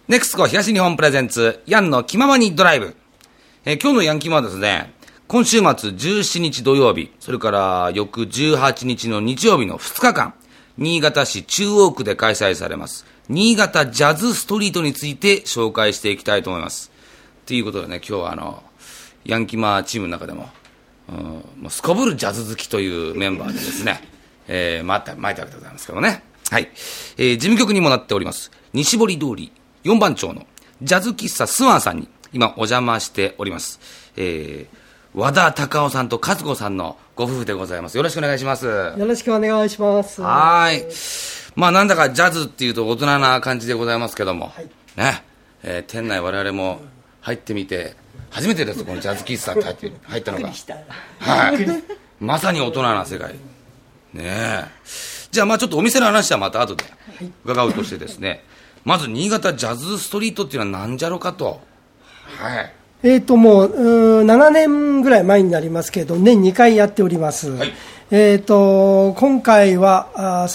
ネクスコ東日本プレゼンツヤンの気ままにドライブ。今日のヤンキマはですね、今週末17日土曜日、それから翌18日の日曜日の2日間、新潟市中央区で開催されます新潟ジャズストリートについて紹介していきたいと思います。ということでね、今日はヤンキマチームの中でも、すこぶるジャズ好きというメンバーでですね、巻いたわけでございますけどね。はい。事務局にもなっております西堀通り4番町のジャズ喫茶スワンさんに今お邪魔しております。和田隆夫さんと和子さんのご夫婦でございます。よろしくお願いします。よろしくお願いします。 はい。なんだかジャズっていうと大人な感じでございますけども、はい、ね、店内我々も入ってみて初めてです。このジャズ喫茶って入ったのが、はい、まさに大人な世界ねえ。じゃあちょっとお店の話はまた後で伺うとしてですね、まず新潟ジャズストリートっていうのは何じゃろかと。はい。 もう7年ぐらい前になりますけど、年2回やっております。はい。今回は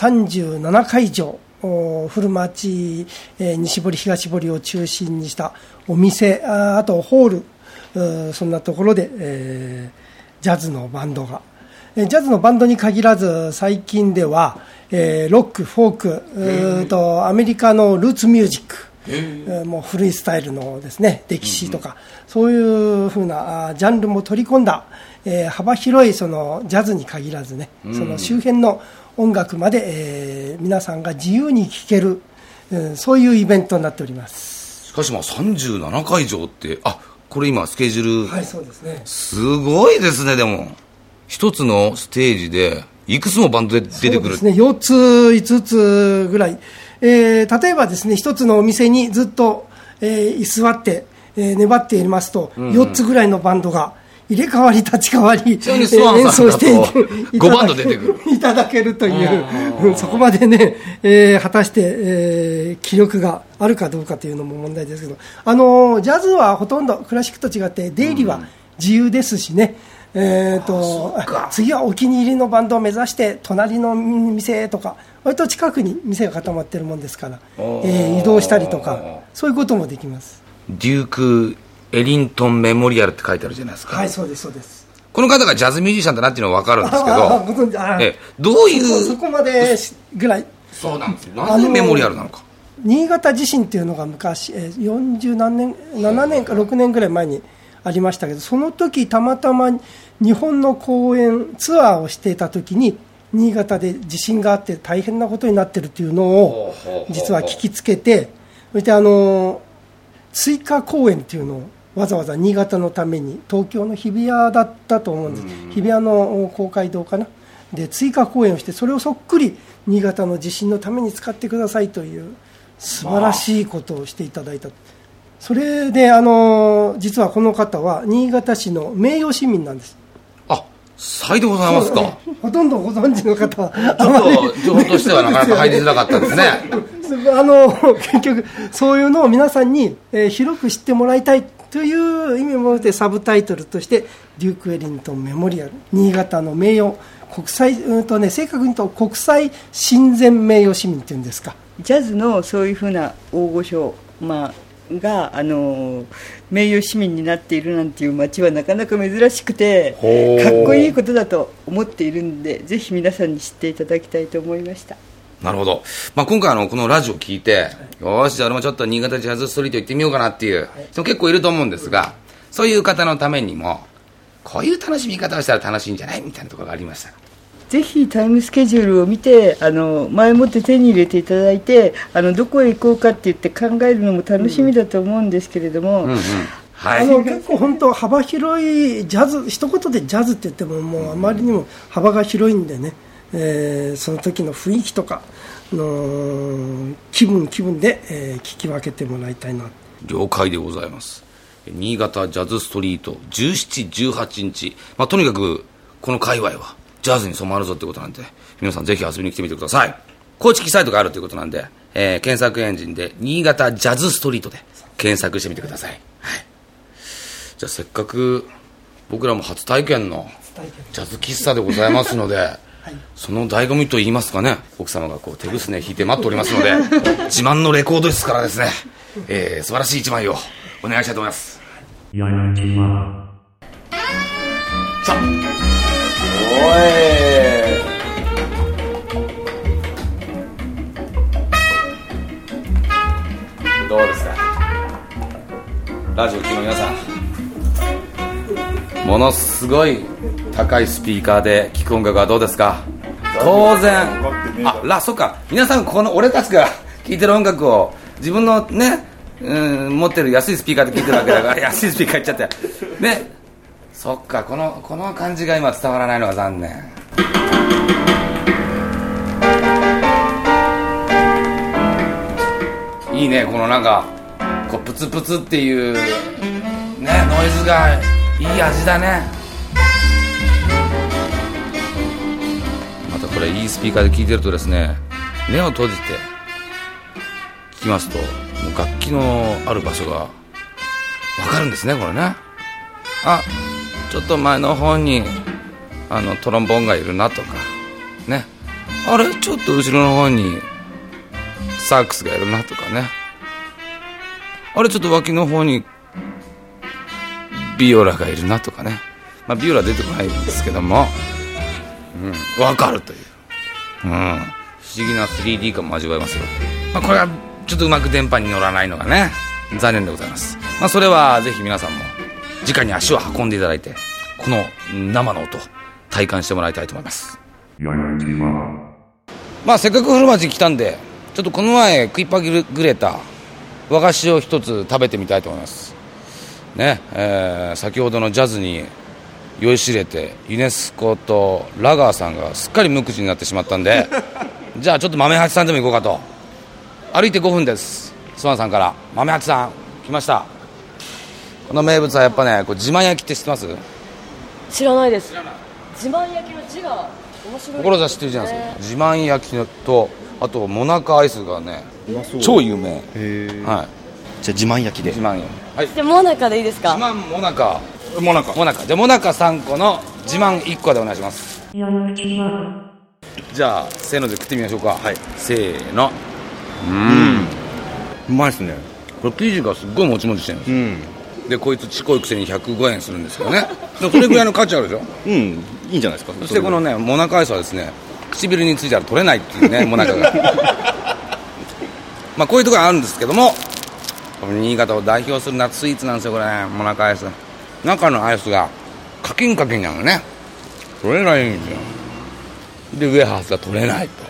37会場、古町、西堀東堀を中心にしたお店、あとホール、そんなところで、ジャズのバンドが、ジャズのバンドに限らず最近では、ロック、フォーク、アメリカのルーツミュージック、もう古いスタイルのですね、歴史とか、そういうふうなジャンルも取り込んだ、幅広いそのジャズに限らずね、その周辺の音楽まで、皆さんが自由に聴ける、そういうイベントになっております。 しかし37会場って、これ今スケジュール、 はい、そうですね。 すごいですね。でも一つのステージでいくつもバンドで出てくる。 そうですね、4つ5つぐらい、例えばですね、一つのお店にずっと、居座って、粘っていますと、4つぐらいのバンドが入れ替わり立ち替わり、演奏して 5バンド出てくるいただけるという、そこまでね、果たして、気力があるかどうかというのも問題ですけど、ジャズはほとんどクラシックと違って出入りは自由ですしね、次はお気に入りのバンドを目指して隣の店とか、割と近くに店が固まっているもんですから、移動したりとか、そういうこともできます。 デューク・エリントン・メモリアルって書いてあるじゃないですか。 はい、そうですそうです。 この方がジャズミュージシャンだなっていうのは分かるんですけど、どういうそこまでぐらい。 そうなんですよ。なぜメモリアルなのか。 新潟地震っていうのが昔、40何年7年か6年ぐらい前にありましたけど、その時たまたま日本の公演ツアーをしていた時に新潟で地震があって大変なことになっているというのを実は聞きつけて、そして追加公演というのをわざわざ新潟のために、東京の日比谷だったと思うんです。日比谷の公会堂かなで追加公演をして、それをそっくり新潟の地震のために使ってくださいという素晴らしいことをしていただいた。それで実はこの方は新潟市の名誉市民なんです。 さいでございますか。 ほとんどご存知の方はちょっと情報としてはなかなか入りづらかったですね。 結局そういうのを皆さんに、広く知ってもらいたいという意味もあって、サブタイトルとしてデューク・エリントン・メモリアル、新潟の名誉国際、正確に言うと国際親善名誉市民っていうんですか。 ジャズのそういうふうな大御所、が名誉市民になっているなんていう街はなかなか珍しくて、かっこいいことだと思っているので、ぜひ皆さんに知っていただきたいと思いました。 なるほど。今回このラジオを聞いて、よしじゃあ俺もちょっと新潟ジャズストリート行ってみようかなっていう人も結構いると思うんですが、そういう方のためにもこういう楽しみ方をしたら楽しいんじゃないみたいなところがありました。 ぜひタイムスケジュールを見て、前もって手に入れていただいて、どこへ行こうかって言って考えるのも楽しみだと思うんですけれども、 はい、結構本当幅広いジャズ、一言でジャズって言ってももうあまりにも幅が広いんでね、その時の雰囲気とかの気分で、聞き分けてもらいたいな。 了解でございます。新潟ジャズストリート17、18日、とにかくこの界隈はジャズに染まるぞってことなんで、皆さんぜひ遊びに来てみてください。公式サイトがあるということなんで、検索エンジンで新潟ジャズストリートで検索してみてください。はい、じゃあせっかく僕らも初体験のジャズ喫茶でございますので、はい、その醍醐味といいますかね、奥様がこう手ぐすね引いて待っておりますので自慢のレコードですからですね、 素晴らしい一枚をお願いしたいと思います。さあ、どうですか、ラジオ聴きの皆さん、ものすごい高いスピーカーで聴く音楽はどうですか。当然、そっか、皆さんこの俺たちが聴いてる音楽を自分のね、持ってる安いスピーカーで聴いてるわけだから安いスピーカー言っちゃってね、そっか、この感じが今伝わらないのが残念。いいね、このなんかこうプツプツっていうねノイズがいい味だね。またこれいいスピーカーで聴いてるとですね、目を閉じて聴きますともう楽器のある場所が分かるんですね、これね。ちょっと前の方にトロンボーンがいるなとかね、あれちょっと後ろの方にサックスがいるなとかね、あれちょっと脇の方にビオラがいるなとかね、ビオラ出てこないんですけども、分かるという、不思議な 3D 感も味わえますよ。これはちょっとうまく電波に乗らないのがね残念でございます。それはぜひ皆さんも直に足を運んでいただいて、この生の音体感してもらいたいと思います。せっかく古町に来たんで、ちょっとこの前食いっぱぐれた和菓子を一つ食べてみたいと思いますね。先ほどのジャズに酔いしれてユネスコとラガーさんがすっかり無口になってしまったんでじゃあちょっと豆八さんでも行こうかと。歩いて5分です。スワンさんから豆八さん来ました。この名物はやっぱね、これ自慢焼きって知ってます？ 知らないです。自慢焼きの字が面白い。 志っていう字なんですよ。自慢焼きとあとモナカアイスがね超有名。 へ、 はい。 じゃあ自慢焼きで。 自慢焼き。はい。 でモナカでいいですか？ 自慢モナカ。モナカ。じゃあモナカ3個の自慢1個でお願いします。じゃあせーので食ってみましょうか。はい。せーの。 うまいですね。 これ生地がすっごいもちもちしてるんです。でこいつちこいくせに105円するんですけどね。でそれぐらいの価値あるでしょ。 いいんじゃないですか。 そしてこのねモナカアイスはですね、唇についたら取れないっていうねモナカがこういうところあるんですけども、新潟を代表する夏スイーツなんですよこれね、モナカアイス。中のアイスがカキンカキンなのね、取れないんですよ。でウェハースが取れないと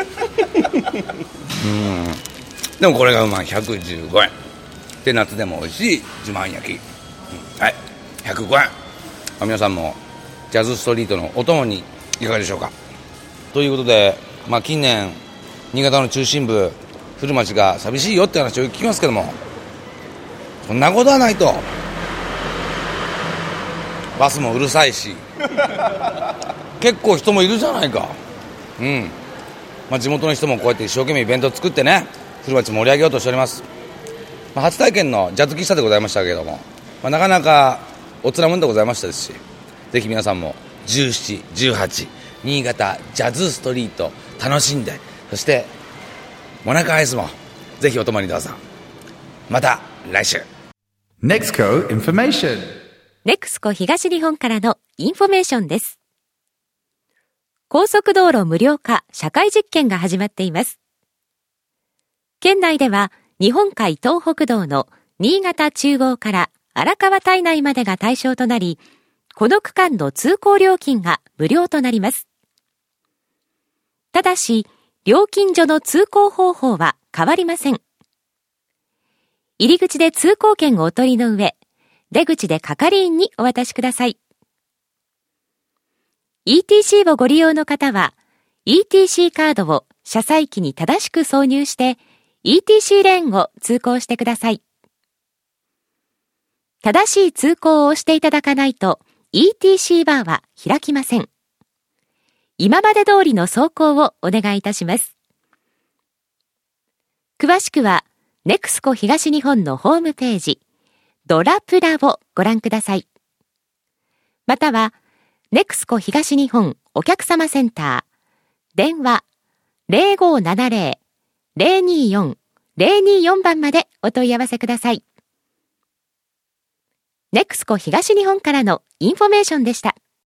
でもこれがうまい、115円で夏でも美味しい自慢焼き、はい、105円。皆さんもジャズストリートのお供にいかがでしょうか。ということで、近年新潟の中心部古町が寂しいよって話を聞きますけども、そんなことはないと。バスもうるさいし結構人もいるじゃないか。地元の人もこうやって一生懸命イベントを作ってね、古町盛り上げようとしております。初体験のジャズ喫茶でございましたけれども、なかなかおつらもんでございましたですし、ぜひ皆さんも17、18新潟ジャズストリート楽しんで、そしてモナカアイスもぜひお泊まりください。また来週。 NEXCO Information。 NEXCO 東日本からのインフォメーションです。高速道路無料化社会実験が始まっています。県内では日本海東北道の新潟中央から荒川胎内までが対象となり、この区間の通行料金が無料となります。ただし、料金所の通行方法は変わりません。入り口で通行券をお取りの上、出口で係員にお渡しください。ETC をご利用の方は、ETC カードを車載機に正しく挿入して、ETC レーンを通行してください。正しい通行をしていただかないと、ETC バーは開きません。今まで通りの走行をお願いいたします。詳しくは、NEXCO 東日本のホームページ、ドラプラをご覧ください。または、NEXCO 東日本お客様センター、電話 0570-024-000 024番までお問い合わせください。ネクスコ東日本からのインフォメーションでした。